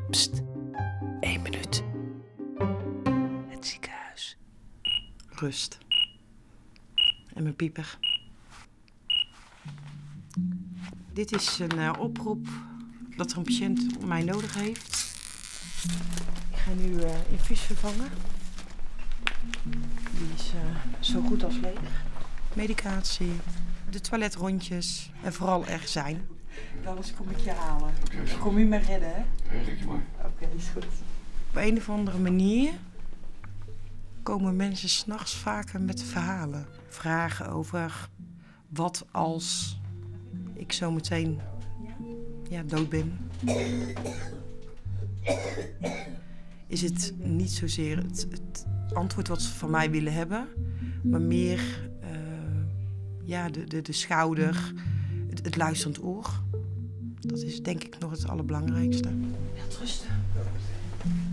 Pst, 1 minuut. Het ziekenhuis. Rust. En mijn pieper. Dit is een oproep dat er een patiënt mij nodig heeft. Ik ga nu infuus vervangen. Die is zo goed als leeg. Medicatie, de toiletrondjes en vooral er zijn. Anders kom ik je halen. Ik kom u maar redden, hè? Red ik je maar. Oké, is goed. Op een of andere manier komen mensen 's nachts vaker met verhalen. Vragen over wat als ik zo meteen dood ben. Is het niet zozeer het antwoord wat ze van mij willen hebben, maar meer de schouder, het luisterend oor. Dat is denk ik nog het allerbelangrijkste. Wilt rusten.